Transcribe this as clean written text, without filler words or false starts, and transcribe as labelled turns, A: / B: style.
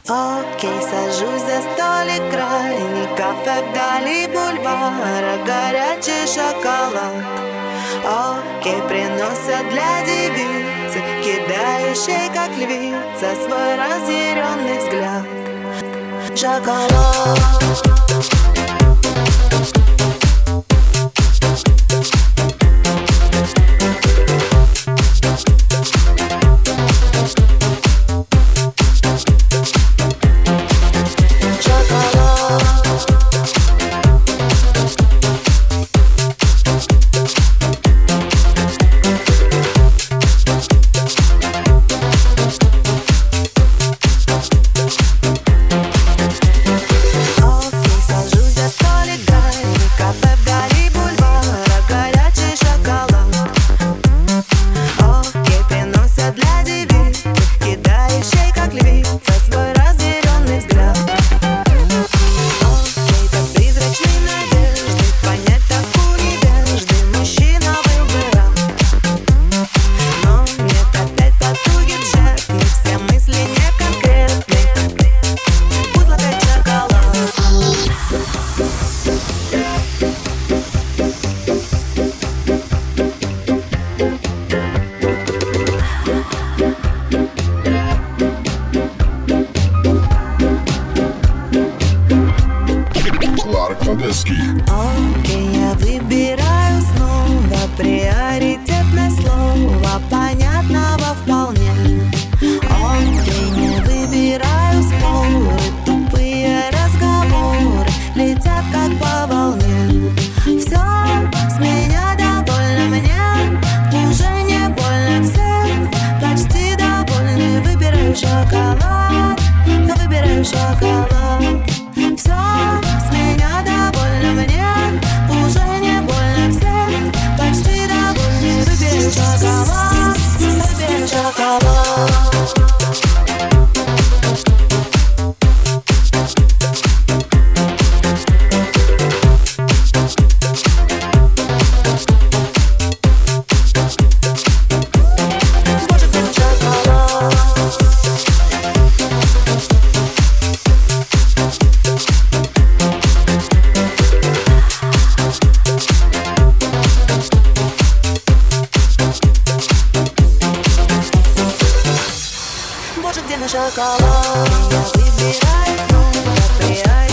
A: Окей, сажусь за столик, крайний кафе вдали бульвара, горячий шоколад. Окей, приносят для девицы, кидающей как львица свой разъяренный взгляд. Шоколад. Окей, я выбираю снова приоритетное слово, понятного вполне. Окей, не выбираю споры, тупые разговоры летят как по волне. Все с меня довольно, мне уже не больно, все почти довольны. Выбираю шоколад, выбираю шоколад. Все с меня довольно, мне уже не больно, все почти довольны. Выберу шоколад, выберу шоколад. Боже, где мой шоколад? Я выбираю снова приоритет.